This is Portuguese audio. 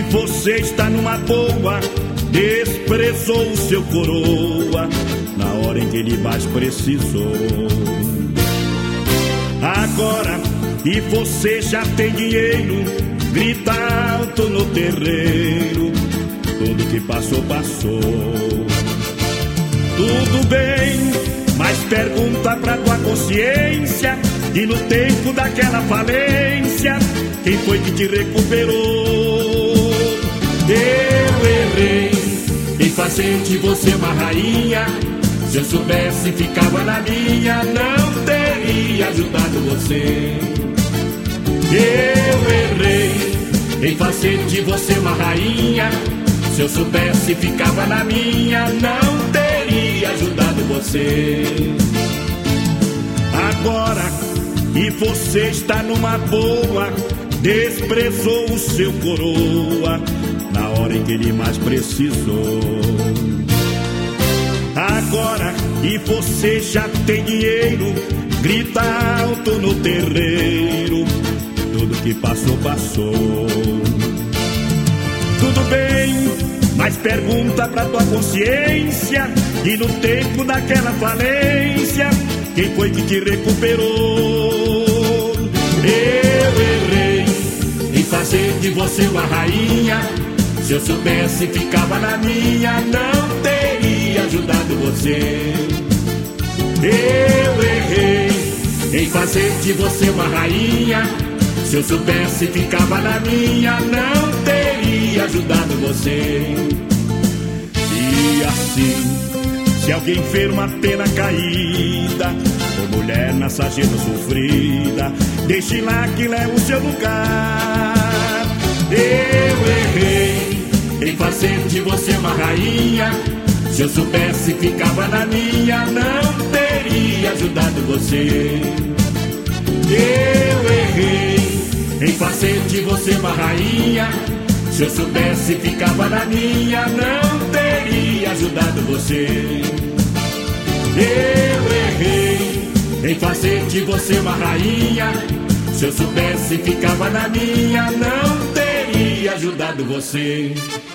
você está numa boa, desprezou o seu coroa na hora em que ele mais precisou. Agora que você já tem dinheiro, grita alto no terreiro, tudo que passou, passou. Tudo bem, mas pergunta pra tua consciência, e no tempo daquela falência, quem foi que te recuperou? Eu errei em fazer de você uma rainha. Se eu soubesse ficava na minha, não teria ajudado você. Eu errei em fazer de você uma rainha. Se eu soubesse ficava na minha, não teria ajudado você. Agora que você está numa boa, desprezou o seu coroa na hora em que ele mais precisou. Agora que você já tem dinheiro, grita alto no terreiro, tudo que passou, passou. Tudo bem, mas pergunta pra tua consciência, e no tempo daquela falência, quem foi que te recuperou? Eu errei em fazer de você uma rainha. Se eu soubesse ficava na minha, não teria ajudado você. Eu errei em fazer de você uma rainha. Se eu soubesse ficava na minha, não teria ajudado você. E assim, se alguém fez uma pena caída, ou mulher na sarjeta sofrida, deixe lá que leva o seu lugar. Eu errei em fazer de você uma rainha. Se eu soubesse ficava na minha, não teria ajudado você. Eu errei em fazer de você uma rainha. Se eu soubesse ficava na minha, não teria ajudado você. Eu errei em fazer de você uma rainha. Se eu soubesse ficava na minha, não teria ajudado você.